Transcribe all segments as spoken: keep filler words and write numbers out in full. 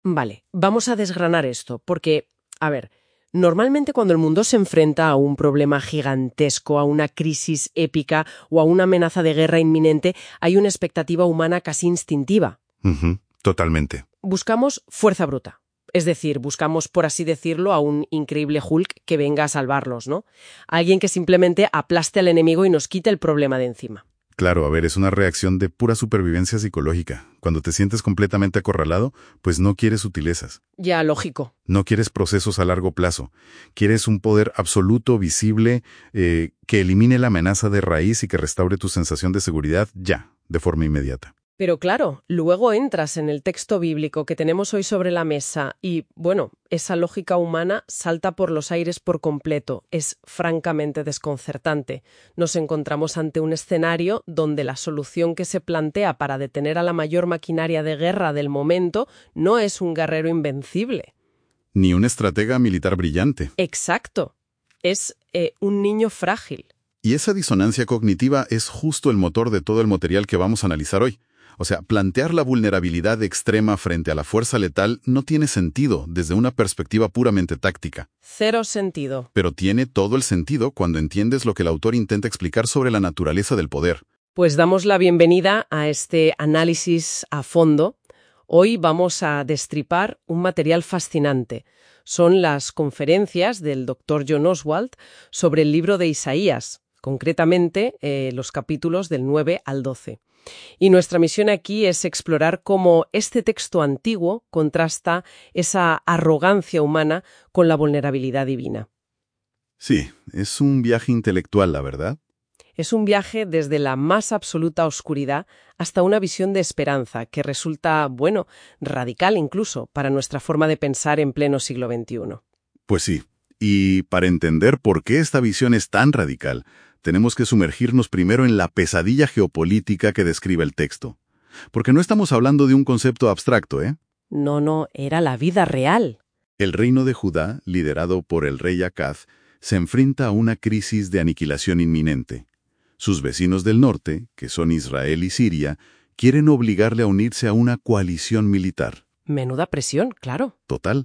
Vale, vamos a desgranar esto, porque, a ver, normalmente cuando el mundo se enfrenta a un problema gigantesco, a una crisis épica o a una amenaza de guerra inminente, hay una expectativa humana casi instintiva. Uh-huh, totalmente. Buscamos fuerza bruta. Es decir, buscamos, por así decirlo, a un increíble Hulk que venga a salvarlos, ¿no? Alguien que simplemente aplaste al enemigo y nos quite el problema de encima. Claro, a ver, es una reacción de pura supervivencia psicológica. Cuando te sientes completamente acorralado, pues no quieres sutilezas. Ya, lógico. No quieres procesos a largo plazo. Quieres un poder absoluto, visible, eh, que elimine la amenaza de raíz y que restaure tu sensación de seguridad ya, de forma inmediata. Pero claro, luego entras en el texto bíblico que tenemos hoy sobre la mesa y, bueno, esa lógica humana salta por los aires por completo. Es francamente desconcertante. Nos encontramos ante un escenario donde la solución que se plantea para detener a la mayor maquinaria de guerra del momento no es un guerrero invencible. Ni un estratega militar brillante. Exacto. Es eh, un niño frágil. Y esa disonancia cognitiva es justo el motor de todo el material que vamos a analizar hoy. O sea, plantear la vulnerabilidad extrema frente a la fuerza letal no tiene sentido desde una perspectiva puramente táctica. Cero sentido. Pero tiene todo el sentido cuando entiendes lo que el autor intenta explicar sobre la naturaleza del poder. Pues damos la bienvenida a este análisis a fondo. Hoy vamos a destripar un material fascinante. Son las conferencias del doctor John Oswalt sobre el libro de Isaías, concretamente eh, los capítulos del nueve al doce. Y nuestra misión aquí es explorar cómo este texto antiguo contrasta esa arrogancia humana con la vulnerabilidad divina. Sí, es un viaje intelectual, la verdad. Es un viaje desde la más absoluta oscuridad hasta una visión de esperanza que resulta, bueno, radical incluso para nuestra forma de pensar en pleno siglo veintiuno. Pues sí, y para entender por qué esta visión es tan radical, tenemos que sumergirnos primero en la pesadilla geopolítica que describe el texto. Porque no estamos hablando de un concepto abstracto, ¿eh? No, no, era la vida real. El reino de Judá, liderado por el rey Acaz, se enfrenta a una crisis de aniquilación inminente. Sus vecinos del norte, que son Israel y Siria, quieren obligarle a unirse a una coalición militar. Menuda presión, claro. Total.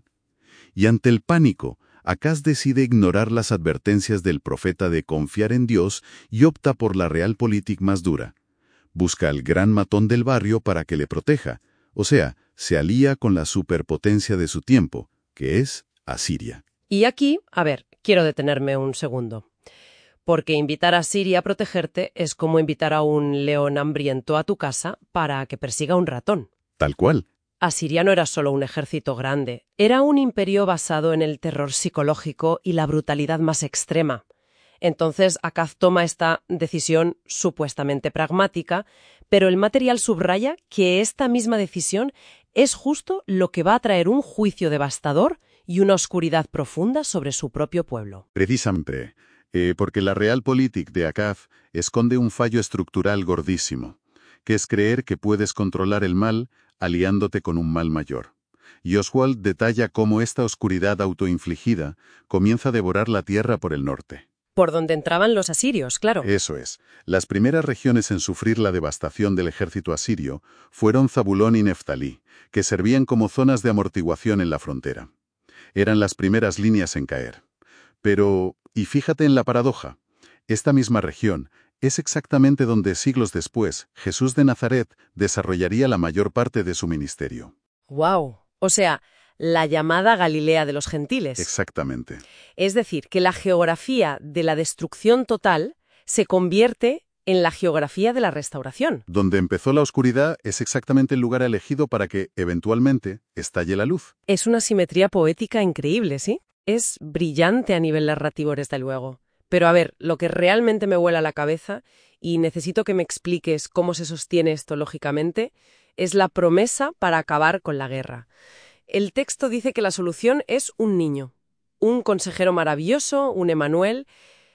Y ante el pánico, Acaz decide ignorar las advertencias del profeta de confiar en Dios y opta por la realpolitik más dura. Busca al gran matón del barrio para que le proteja, o sea, se alía con la superpotencia de su tiempo, que es Asiria. Y aquí, a ver, quiero detenerme un segundo. Porque invitar a Siria a protegerte es como invitar a un león hambriento a tu casa para que persiga a un ratón. Tal cual. Asiria no era solo un ejército grande, era un imperio basado en el terror psicológico y la brutalidad más extrema. Entonces Acaz toma esta decisión supuestamente pragmática, pero el material subraya que esta misma decisión es justo lo que va a traer un juicio devastador y una oscuridad profunda sobre su propio pueblo. Precisamente, eh, porque la realpolitik de Acaz esconde un fallo estructural gordísimo, que es creer que puedes controlar el mal aliándote con un mal mayor. Y Oswald detalla cómo esta oscuridad autoinfligida comienza a devorar la tierra por el norte. Por donde entraban los asirios, claro. Eso es. Las primeras regiones en sufrir la devastación del ejército asirio fueron Zabulón y Neftalí, que servían como zonas de amortiguación en la frontera. Eran las primeras líneas en caer. Pero, y fíjate en la paradoja, esta misma región es exactamente donde siglos después Jesús de Nazaret desarrollaría la mayor parte de su ministerio. ¡Guau! O sea, la llamada Galilea de los gentiles. Exactamente. Es decir, que la geografía de la destrucción total se convierte en la geografía de la restauración. Donde empezó la oscuridad es exactamente el lugar elegido para que, eventualmente, estalle la luz. Es una simetría poética increíble, ¿sí? Es brillante a nivel narrativo, desde luego. Pero a ver, lo que realmente me vuela la cabeza, y necesito que me expliques cómo se sostiene esto lógicamente, es la promesa para acabar con la guerra. El texto dice que la solución es un niño, un consejero maravilloso, un Emanuel.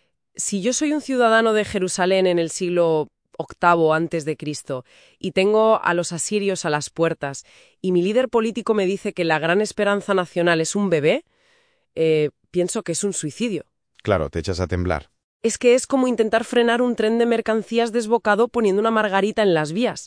Si yo soy un ciudadano de Jerusalén en el siglo octavo antes de Cristo y tengo a los asirios a las puertas y mi líder político me dice que la gran esperanza nacional es un bebé, eh, pienso que es un suicidio. Claro, te echas a temblar. Es que es como intentar frenar un tren de mercancías desbocado poniendo una margarita en las vías.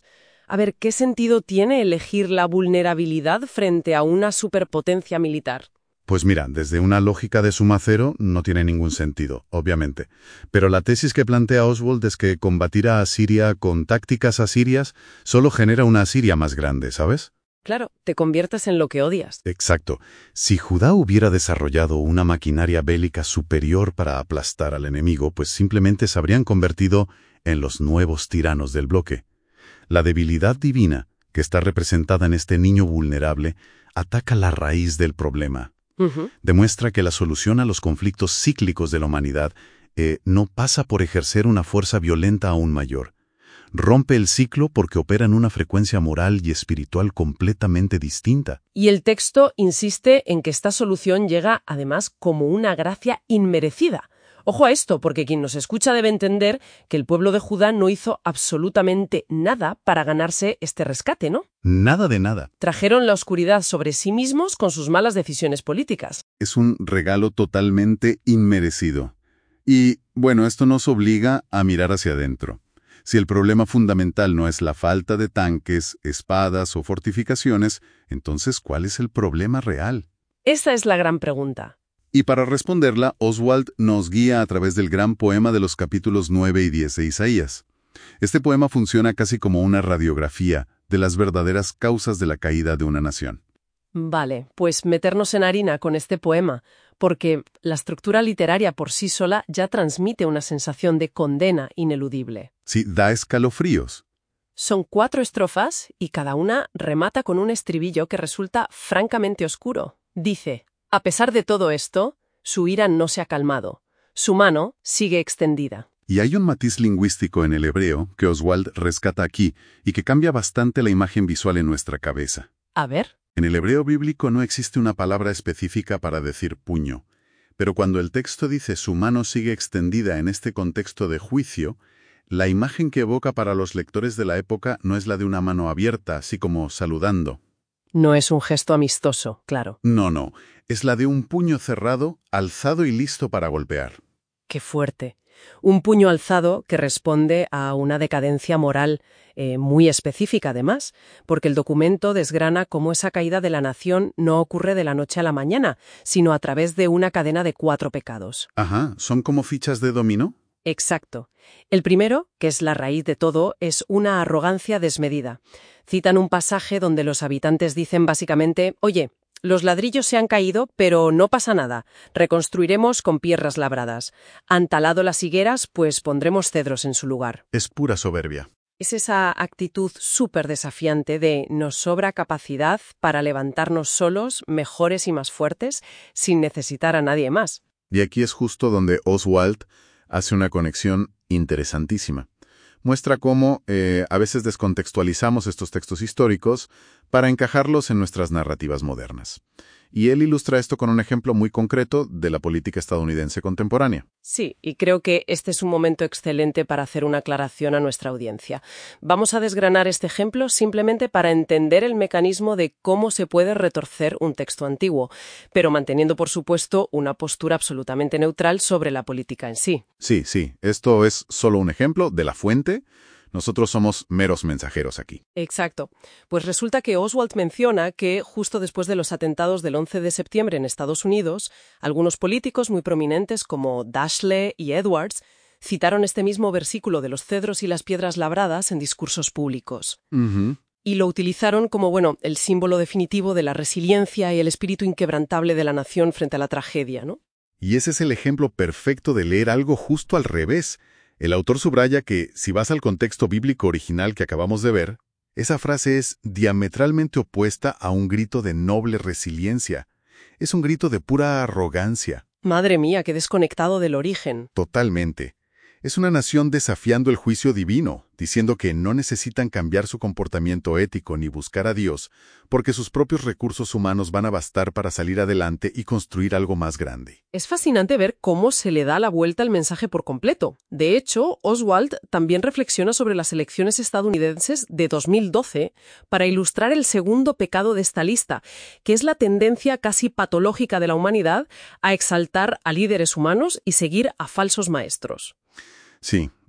A ver, ¿qué sentido tiene elegir la vulnerabilidad frente a una superpotencia militar? Pues mira, desde una lógica de suma cero no tiene ningún sentido, obviamente. Pero la tesis que plantea Oswald es que combatir a Asiria con tácticas asirias solo genera una Asiria más grande, ¿sabes? Claro, te conviertes en lo que odias. Exacto. Si Judá hubiera desarrollado una maquinaria bélica superior para aplastar al enemigo, pues simplemente se habrían convertido en los nuevos tiranos del bloque. La debilidad divina, que está representada en este niño vulnerable, ataca la raíz del problema. Uh-huh. Demuestra que la solución a los conflictos cíclicos de la humanidad eh, no pasa por ejercer una fuerza violenta aún mayor. Rompe el ciclo porque opera en una frecuencia moral y espiritual completamente distinta. Y el texto insiste en que esta solución llega, además, como una gracia inmerecida. Ojo a esto, porque quien nos escucha debe entender que el pueblo de Judá no hizo absolutamente nada para ganarse este rescate, ¿no? Nada de nada. Trajeron la oscuridad sobre sí mismos con sus malas decisiones políticas. Es un regalo totalmente inmerecido. Y, bueno, esto nos obliga a mirar hacia adentro. Si el problema fundamental no es la falta de tanques, espadas o fortificaciones, entonces, ¿cuál es el problema real? Esa es la gran pregunta. Y para responderla, Oswald nos guía a través del gran poema de los capítulos nueve y diez de Isaías. Este poema funciona casi como una radiografía de las verdaderas causas de la caída de una nación. Vale, pues meternos en harina con este poema, porque la estructura literaria por sí sola ya transmite una sensación de condena ineludible. Sí, da escalofríos. Son cuatro estrofas y cada una remata con un estribillo que resulta francamente oscuro. Dice: a pesar de todo esto, su ira no se ha calmado. Su mano sigue extendida. Y hay un matiz lingüístico en el hebreo que Oswald rescata aquí y que cambia bastante la imagen visual en nuestra cabeza. A ver. En el hebreo bíblico no existe una palabra específica para decir puño, pero cuando el texto dice su mano sigue extendida en este contexto de juicio, la imagen que evoca para los lectores de la época no es la de una mano abierta, así como saludando. No es un gesto amistoso, claro. No, no, es la de un puño cerrado, alzado y listo para golpear. ¡Qué fuerte! Un puño alzado que responde a una decadencia moral eh, muy específica, además, porque el documento desgrana cómo esa caída de la nación no ocurre de la noche a la mañana, sino a través de una cadena de cuatro pecados. Ajá, ¿son como fichas de dominó? Exacto. El primero, que es la raíz de todo, es una arrogancia desmedida. Citan un pasaje donde los habitantes dicen básicamente: oye, los ladrillos se han caído, pero no pasa nada. Reconstruiremos con piedras labradas. Han talado las higueras, pues pondremos cedros en su lugar. Es pura soberbia. Es esa actitud súper desafiante de nos sobra capacidad para levantarnos solos, mejores y más fuertes, sin necesitar a nadie más. Y aquí es justo donde Oswald hace una conexión interesantísima. Muestra cómo eh, a veces descontextualizamos estos textos históricos para encajarlos en nuestras narrativas modernas. Y él ilustra esto con un ejemplo muy concreto de la política estadounidense contemporánea. Sí, y creo que este es un momento excelente para hacer una aclaración a nuestra audiencia. Vamos a desgranar este ejemplo simplemente para entender el mecanismo de cómo se puede retorcer un texto antiguo, pero manteniendo, por supuesto, una postura absolutamente neutral sobre la política en sí. Sí, sí, esto es solo un ejemplo de la fuente. Nosotros somos meros mensajeros aquí. Exacto. Pues resulta que Oswald menciona que justo después de los atentados del once de septiembre en Estados Unidos, algunos políticos muy prominentes como Dashley y Edwards citaron este mismo versículo de los cedros y las piedras labradas en discursos públicos. Uh-huh. Y lo utilizaron como, bueno, el símbolo definitivo de la resiliencia y el espíritu inquebrantable de la nación frente a la tragedia, ¿no? Y ese es el ejemplo perfecto de leer algo justo al revés. El autor subraya que, si vas al contexto bíblico original que acabamos de ver, esa frase es diametralmente opuesta a un grito de noble resiliencia. Es un grito de pura arrogancia. Madre mía, qué desconectado del origen. Totalmente. Es una nación desafiando el juicio divino, diciendo que no necesitan cambiar su comportamiento ético ni buscar a Dios, porque sus propios recursos humanos van a bastar para salir adelante y construir algo más grande. Es fascinante ver cómo se le da la vuelta al mensaje por completo. De hecho, Oswald también reflexiona sobre las elecciones estadounidenses de dos mil doce para ilustrar el segundo pecado de esta lista, que es la tendencia casi patológica de la humanidad a exaltar a líderes humanos y seguir a falsos maestros. Sí,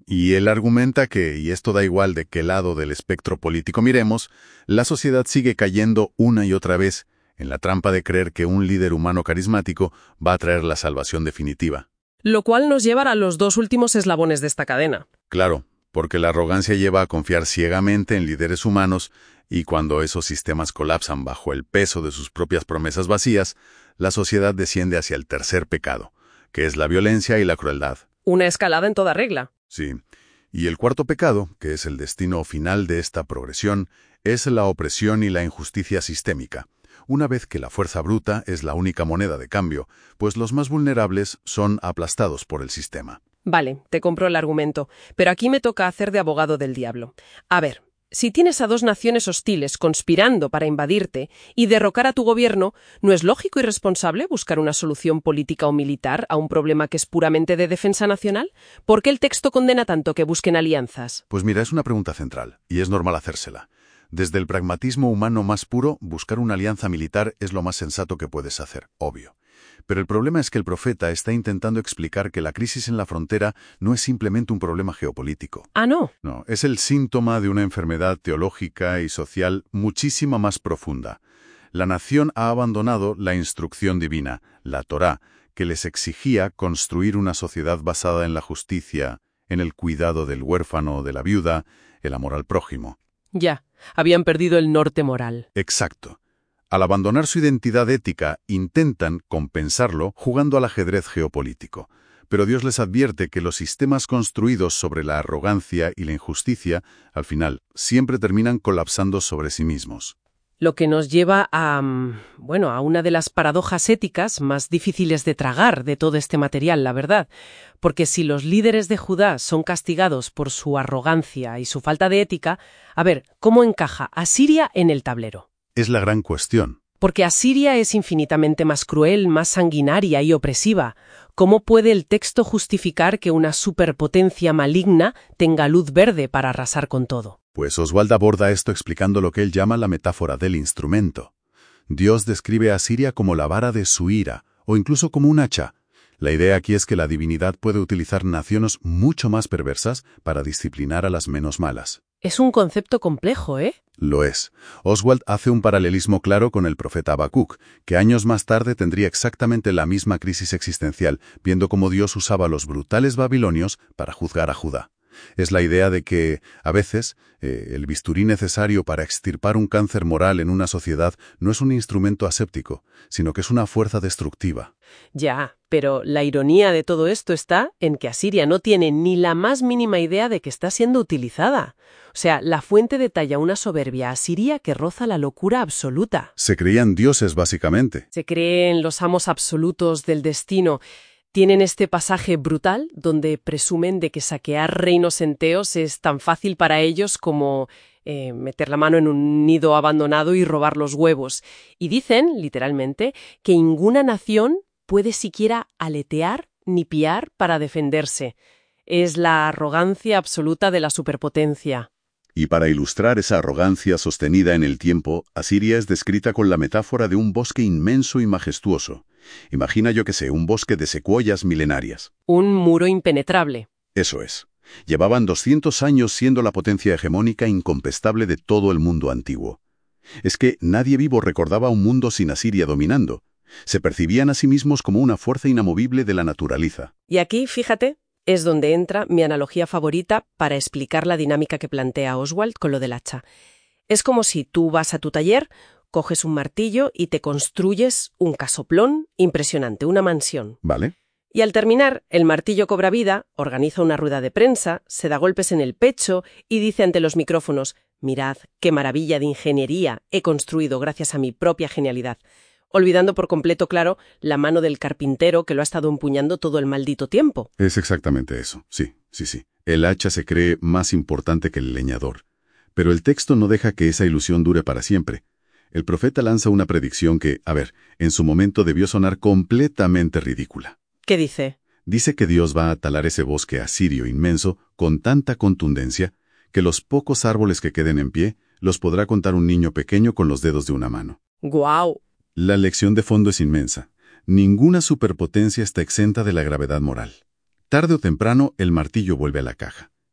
Y él argumenta que, y esto da igual de qué lado del espectro político miremos, la sociedad sigue cayendo una y otra vez en la trampa de creer que un líder humano carismático va a traer la salvación definitiva. Lo cual nos lleva a los dos últimos eslabones de esta cadena. Claro, porque la arrogancia lleva a confiar ciegamente en líderes humanos, y cuando esos sistemas colapsan bajo el peso de sus propias promesas vacías, la sociedad desciende hacia el tercer pecado, que es la violencia y la crueldad. Una escalada en toda regla. Sí. Y el cuarto pecado, que es el destino final de esta progresión, es la opresión y la injusticia sistémica. Una vez que la fuerza bruta es la única moneda de cambio, pues los más vulnerables son aplastados por el sistema. Vale, te compro el argumento, pero aquí me toca hacer de abogado del diablo. A ver, si tienes a dos naciones hostiles conspirando para invadirte y derrocar a tu gobierno, ¿no es lógico y responsable buscar una solución política o militar a un problema que es puramente de defensa nacional? ¿Por qué el texto condena tanto que busquen alianzas? Pues mira, es una pregunta central, y es normal hacérsela. Desde el pragmatismo humano más puro, buscar una alianza militar es lo más sensato que puedes hacer, obvio. Pero el problema es que el profeta está intentando explicar que la crisis en la frontera no es simplemente un problema geopolítico. Ah, ¿no? No, es el síntoma de una enfermedad teológica y social muchísimo más profunda. La nación ha abandonado la instrucción divina, la Torá, que les exigía construir una sociedad basada en la justicia, en el cuidado del huérfano o de la viuda, el amor al prójimo. Ya, habían perdido el norte moral. Exacto. Al abandonar su identidad ética, intentan compensarlo jugando al ajedrez geopolítico. Pero Dios les advierte que los sistemas construidos sobre la arrogancia y la injusticia, al final, siempre terminan colapsando sobre sí mismos. Lo que nos lleva a, bueno, a una de las paradojas éticas más difíciles de tragar de todo este material, la verdad. Porque si los líderes de Judá son castigados por su arrogancia y su falta de ética, a ver, ¿cómo encaja Asiria en el tablero? Es la gran cuestión. Porque Asiria es infinitamente más cruel, más sanguinaria y opresiva. ¿Cómo puede el texto justificar que una superpotencia maligna tenga luz verde para arrasar con todo? Pues Oswald aborda esto explicando lo que él llama la metáfora del instrumento. Dios describe a Asiria como la vara de su ira, o incluso como un hacha. La idea aquí es que la divinidad puede utilizar naciones mucho más perversas para disciplinar a las menos malas. Es un concepto complejo, ¿eh? Lo es. Oswald hace un paralelismo claro con el profeta Habacuc, que años más tarde tendría exactamente la misma crisis existencial, viendo cómo Dios usaba a los brutales babilonios para juzgar a Judá. Es la idea de que, a veces, eh, el bisturí necesario para extirpar un cáncer moral en una sociedad no es un instrumento aséptico, sino que es una fuerza destructiva. Ya, pero la ironía de todo esto está en que Asiria no tiene ni la más mínima idea de que está siendo utilizada. O sea, la fuente detalla una soberbia asiria que roza la locura absoluta. Se creían dioses, básicamente. Se creen los amos absolutos del destino. Tienen este pasaje brutal donde presumen de que saquear reinos enteos es tan fácil para ellos como eh, meter la mano en un nido abandonado y robar los huevos. Y dicen, literalmente, que ninguna nación puede siquiera aletear ni piar para defenderse. Es la arrogancia absoluta de la superpotencia. Y para ilustrar esa arrogancia sostenida en el tiempo, Asiria es descrita con la metáfora de un bosque inmenso y majestuoso. Imagina, yo que sé, un bosque de secuoyas milenarias. Un muro impenetrable. Eso es. Llevaban doscientos años siendo la potencia hegemónica incontestable de todo el mundo antiguo. Es que nadie vivo recordaba un mundo sin Asiria dominando. Se percibían a sí mismos como una fuerza inamovible de la naturaleza. Y aquí, fíjate, es donde entra mi analogía favorita para explicar la dinámica que plantea Oswald con lo del hacha. Es como si tú vas a tu taller, coges un martillo y te construyes un casoplón impresionante, una mansión. ¿Vale? Y al terminar, el martillo cobra vida, organiza una rueda de prensa, se da golpes en el pecho y dice ante los micrófonos: «Mirad, qué maravilla de ingeniería he construido gracias a mi propia genialidad», olvidando por completo, claro, la mano del carpintero que lo ha estado empuñando todo el maldito tiempo. Es exactamente eso, sí, sí, sí. El hacha se cree más importante que el leñador. Pero el texto no deja que esa ilusión dure para siempre. El profeta lanza una predicción que, a ver, en su momento debió sonar completamente ridícula. ¿Qué dice? Dice que Dios va a talar ese bosque asirio inmenso con tanta contundencia que los pocos árboles que queden en pie los podrá contar un niño pequeño con los dedos de una mano. ¡Guau! La lección de fondo es inmensa. Ninguna superpotencia está exenta de la gravedad moral. Tarde o temprano, el martillo vuelve a la caja.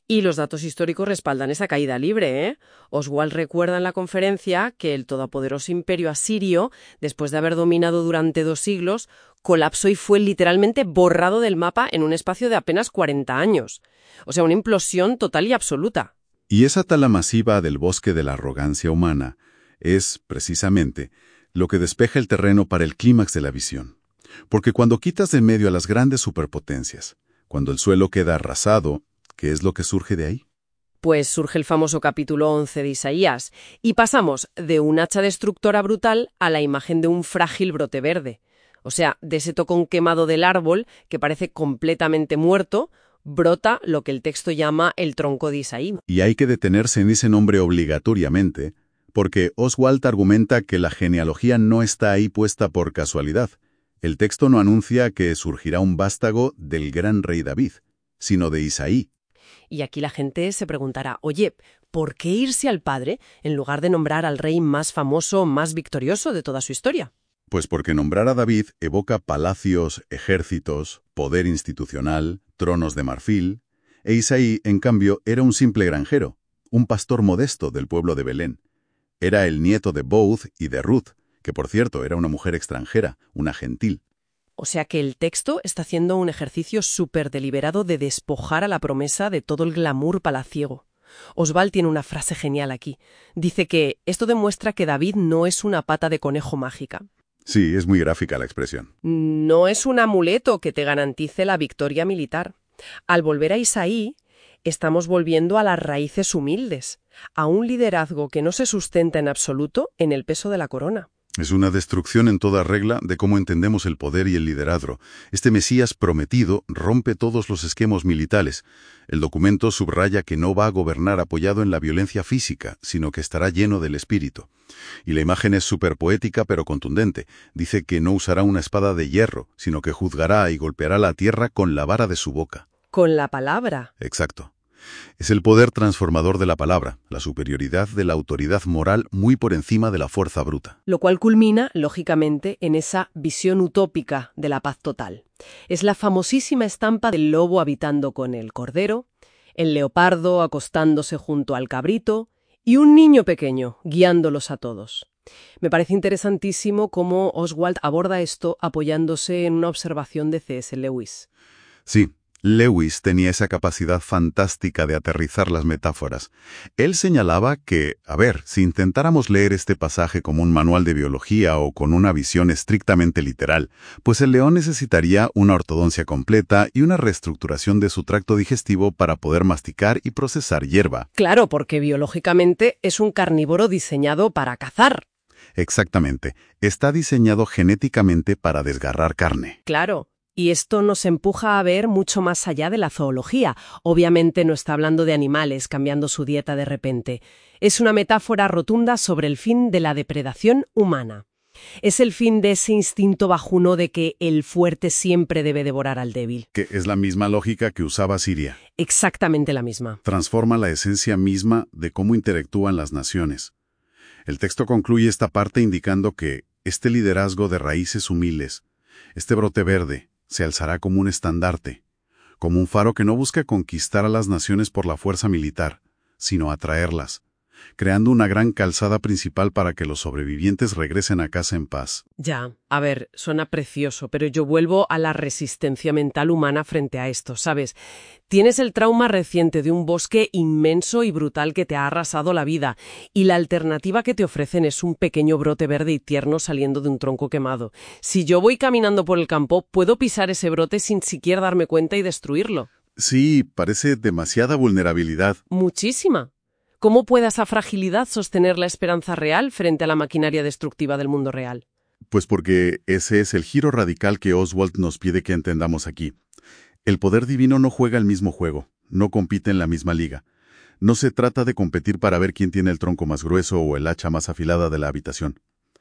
Y los datos históricos respaldan esa caída libre, ¿eh? Oswald recuerda en la conferencia que el todopoderoso imperio asirio, después de haber dominado durante dos siglos, colapsó y fue literalmente borrado del mapa en un espacio de apenas cuarenta años. O sea, una implosión total y absoluta. Y esa tala masiva del bosque de la arrogancia humana es, precisamente, lo que despeja el terreno para el clímax de la visión. Porque cuando quitas de en medio a las grandes superpotencias, cuando el suelo queda arrasado, ¿qué es lo que surge de ahí? Pues surge el famoso capítulo once de Isaías, y pasamos de un hacha destructora brutal a la imagen de un frágil brote verde. O sea, de ese tocón quemado del árbol que parece completamente muerto, brota lo que el texto llama el tronco de Isaí. Y hay que detenerse en ese nombre obligatoriamente, porque Oswald argumenta que la genealogía no está ahí puesta por casualidad. El texto no anuncia que surgirá un vástago del gran rey David, sino de Isaí. Y aquí la gente se preguntará, oye, ¿por qué irse al padre en lugar de nombrar al rey más famoso, más victorioso de toda su historia? Pues porque nombrar a David evoca palacios, ejércitos, poder institucional, tronos de marfil, e Isaí, en cambio, era un simple granjero, un pastor modesto del pueblo de Belén. Era el nieto de Booth y de Ruth, que por cierto era una mujer extranjera, una gentil. O sea que el texto está haciendo un ejercicio súper deliberado de despojar a la promesa de todo el glamour palaciego. Oswald tiene una frase genial aquí. Dice que esto demuestra que David no es una pata de conejo mágica. Sí, es muy gráfica la expresión. No es un amuleto que te garantice la victoria militar. Al volver a Isaí, estamos volviendo a las raíces humildes, a un liderazgo que no se sustenta en absoluto en el peso de la corona. Es una destrucción en toda regla de cómo entendemos el poder y el liderazgo. Este Mesías prometido rompe todos los esquemas militares. El documento subraya que no va a gobernar apoyado en la violencia física, sino que estará lleno del espíritu. Y la imagen es súper poética pero contundente. Dice que no usará una espada de hierro, sino que juzgará y golpeará la tierra con la vara de su boca. Con la palabra. Exacto. Es el poder transformador de la palabra, la superioridad de la autoridad moral muy por encima de la fuerza bruta. Lo cual culmina, lógicamente, en esa visión utópica de la paz total. Es la famosísima estampa del lobo habitando con el cordero, el leopardo acostándose junto al cabrito y un niño pequeño guiándolos a todos. Me parece interesantísimo cómo Oswald aborda esto apoyándose en una observación de C S Lewis. Sí. Lewis tenía esa capacidad fantástica de aterrizar las metáforas. Él señalaba que, a ver, si intentáramos leer este pasaje como un manual de biología o con una visión estrictamente literal, pues el león necesitaría una ortodoncia completa y una reestructuración de su tracto digestivo para poder masticar y procesar hierba. Claro, porque biológicamente es un carnívoro diseñado para cazar. Exactamente. Está diseñado genéticamente para desgarrar carne. Claro. Y esto nos empuja a ver mucho más allá de la zoología. Obviamente no está hablando de animales cambiando su dieta de repente. Es una metáfora rotunda sobre el fin de la depredación humana. Es el fin de ese instinto bajuno de que el fuerte siempre debe devorar al débil. Que es la misma lógica que usaba Siria. Exactamente la misma. Transforma la esencia misma de cómo interactúan las naciones. El texto concluye esta parte indicando que este liderazgo de raíces humildes, este brote verde, se alzará como un estandarte, como un faro que no busca conquistar a las naciones por la fuerza militar, sino atraerlas, creando una gran calzada principal para que los sobrevivientes regresen a casa en paz. Ya, a ver, suena precioso, pero yo vuelvo a la resistencia mental humana frente a esto, ¿sabes? Tienes el trauma reciente de un bosque inmenso y brutal que te ha arrasado la vida, y la alternativa que te ofrecen es un pequeño brote verde y tierno saliendo de un tronco quemado. Si yo voy caminando por el campo, puedo pisar ese brote sin siquiera darme cuenta y destruirlo. Sí, parece demasiada vulnerabilidad. Muchísima. ¿Cómo puede esa fragilidad sostener la esperanza real frente a la maquinaria destructiva del mundo real? Pues porque ese es el giro radical que Oswald nos pide que entendamos aquí. El poder divino no juega el mismo juego, no compite en la misma liga. No se trata de competir para ver quién tiene el tronco más grueso o el hacha más afilada de la habitación.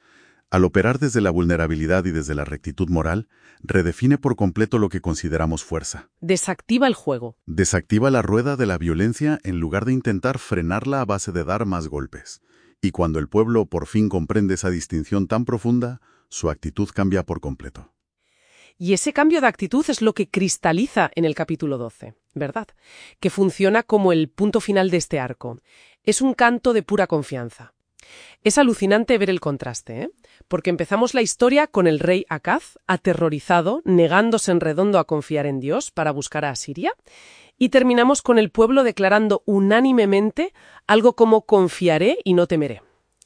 Al operar desde la vulnerabilidad y desde la rectitud moral, redefine por completo lo que consideramos fuerza. Desactiva el juego. Desactiva la rueda de la violencia en lugar de intentar frenarla a base de dar más golpes. Y cuando el pueblo por fin comprende esa distinción tan profunda, su actitud cambia por completo. Y ese cambio de actitud es lo que cristaliza en el capítulo doce, ¿verdad? Que funciona como el punto final de este arco. Es un canto de pura confianza. Es alucinante ver el contraste, ¿eh? Porque empezamos la historia con el rey Acaz, aterrorizado, negándose en redondo a confiar en Dios para buscar a Asiria, y terminamos con el pueblo declarando unánimemente algo como confiaré y no temeré.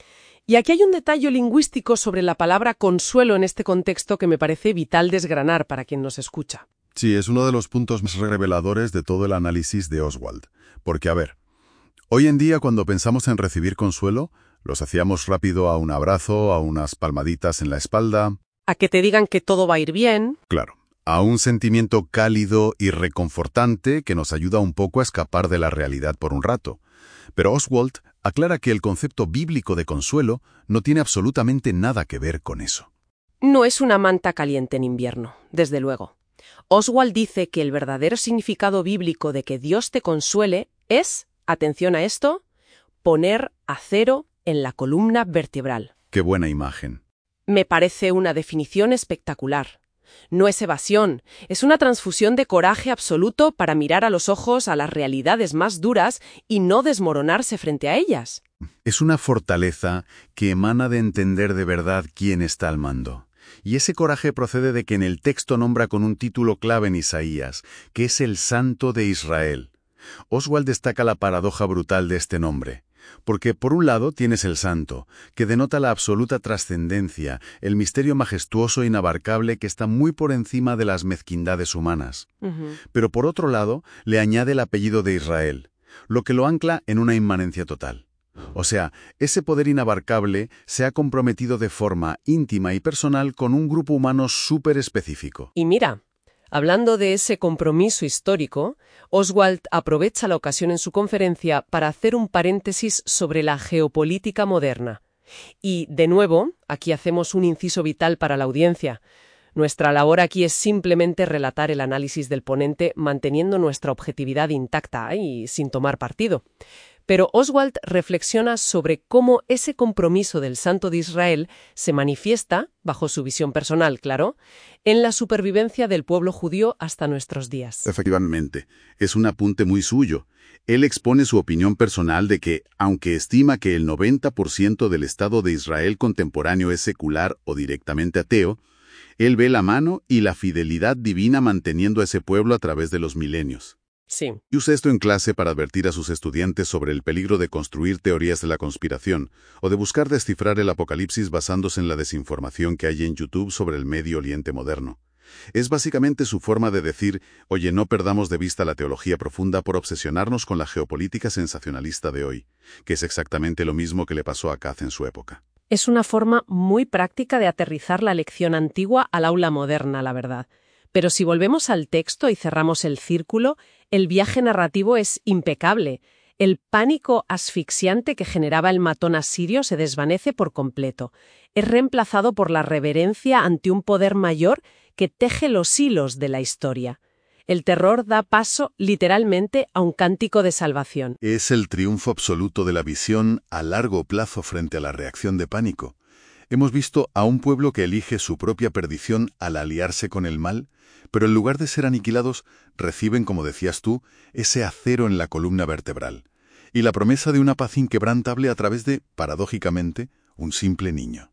Y aquí hay un detalle lingüístico sobre la palabra consuelo en este contexto que me parece vital desgranar para quien nos escucha. Sí, es uno de los puntos más reveladores de todo el análisis de Oswald. Porque, a ver, hoy en día cuando pensamos en recibir consuelo, los hacíamos rápido a un abrazo, a unas palmaditas en la espalda. A que te digan que todo va a ir bien. Claro, a un sentimiento cálido y reconfortante que nos ayuda un poco a escapar de la realidad por un rato. Pero Oswald aclara que el concepto bíblico de consuelo no tiene absolutamente nada que ver con eso. No es una manta caliente en invierno, desde luego. Oswald dice que el verdadero significado bíblico de que Dios te consuele es, atención a esto, poner acero en la columna vertebral. ¡Qué buena imagen! Me parece una definición espectacular. No es evasión, es una transfusión de coraje absoluto para mirar a los ojos a las realidades más duras y no desmoronarse frente a ellas. Es una fortaleza que emana de entender de verdad quién está al mando. Y ese coraje procede de que en el texto nombra con un título clave en Isaías, que es el Santo de Israel. Oswald destaca la paradoja brutal de este nombre. Porque, por un lado, tienes el santo, que denota la absoluta trascendencia, el misterio majestuoso e inabarcable que está muy por encima de las mezquindades humanas. Uh-huh. Pero, por otro lado, le añade el apellido de Israel, lo que lo ancla en una inmanencia total. O sea, ese poder inabarcable se ha comprometido de forma íntima y personal con un grupo humano súper específico. Y mira, hablando de ese compromiso histórico, Oswald aprovecha la ocasión en su conferencia para hacer un paréntesis sobre la geopolítica moderna. Y, de nuevo, aquí hacemos un inciso vital para la audiencia. Nuestra labor aquí es simplemente relatar el análisis del ponente manteniendo nuestra objetividad intacta y sin tomar partido. Pero Oswald reflexiona sobre cómo ese compromiso del Santo de Israel se manifiesta, bajo su visión personal, claro, en la supervivencia del pueblo judío hasta nuestros días. Efectivamente, es un apunte muy suyo. Él expone su opinión personal de que, aunque estima que el noventa por ciento del Estado de Israel contemporáneo es secular o directamente ateo, él ve la mano y la fidelidad divina manteniendo a ese pueblo a través de los milenios. Sí. Y usa esto en clase para advertir a sus estudiantes sobre el peligro de construir teorías de la conspiración o de buscar descifrar el apocalipsis basándose en la desinformación que hay en YouTube sobre el Medio Oriente moderno. Es básicamente su forma de decir, oye, no perdamos de vista la teología profunda por obsesionarnos con la geopolítica sensacionalista de hoy, que es exactamente lo mismo que le pasó a Acaz en su época. Es una forma muy práctica de aterrizar la lección antigua al aula moderna, la verdad. Pero si volvemos al texto y cerramos el círculo, el viaje narrativo es impecable. El pánico asfixiante que generaba el matón asirio se desvanece por completo. Es reemplazado por la reverencia ante un poder mayor que teje los hilos de la historia. El terror da paso, literalmente, a un cántico de salvación. Es el triunfo absoluto de la visión a largo plazo frente a la reacción de pánico. Hemos visto a un pueblo que elige su propia perdición al aliarse con el mal, pero en lugar de ser aniquilados, reciben, como decías tú, ese acero en la columna vertebral, y la promesa de una paz inquebrantable a través de, paradójicamente, un simple niño.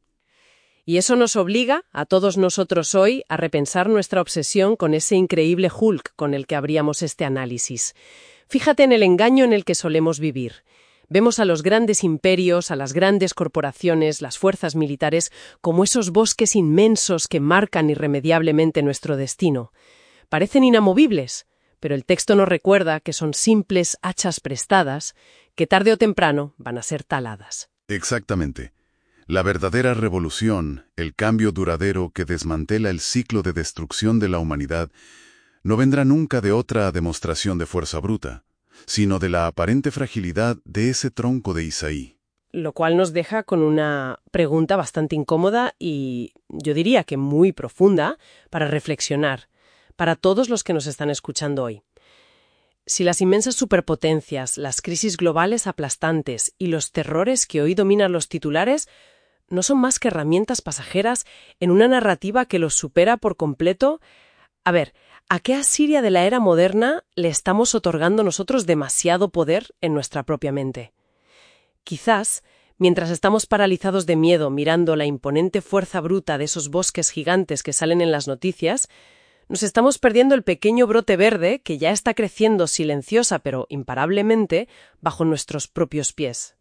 Y eso nos obliga, a todos nosotros hoy, a repensar nuestra obsesión con ese increíble Hulk con el que abríamos este análisis. Fíjate en el engaño en el que solemos vivir. Vemos a los grandes imperios, a las grandes corporaciones, las fuerzas militares, como esos bosques inmensos que marcan irremediablemente nuestro destino. Parecen inamovibles, pero el texto nos recuerda que son simples hachas prestadas, que tarde o temprano van a ser taladas. Exactamente. La verdadera revolución, el cambio duradero que desmantela el ciclo de destrucción de la humanidad, no vendrá nunca de otra demostración de fuerza bruta, sino de la aparente fragilidad de ese tronco de Isaí. Lo cual nos deja con una pregunta bastante incómoda y, yo diría que muy profunda, para reflexionar, para todos los que nos están escuchando hoy. Si las inmensas superpotencias, las crisis globales aplastantes y los terrores que hoy dominan los titulares no son más que herramientas pasajeras en una narrativa que los supera por completo. A ver, ¿a qué Asiria de la era moderna le estamos otorgando nosotros demasiado poder en nuestra propia mente? Quizás, mientras estamos paralizados de miedo mirando la imponente fuerza bruta de esos bosques gigantes que salen en las noticias, nos estamos perdiendo el pequeño brote verde que ya está creciendo silenciosa pero imparablemente bajo nuestros propios pies.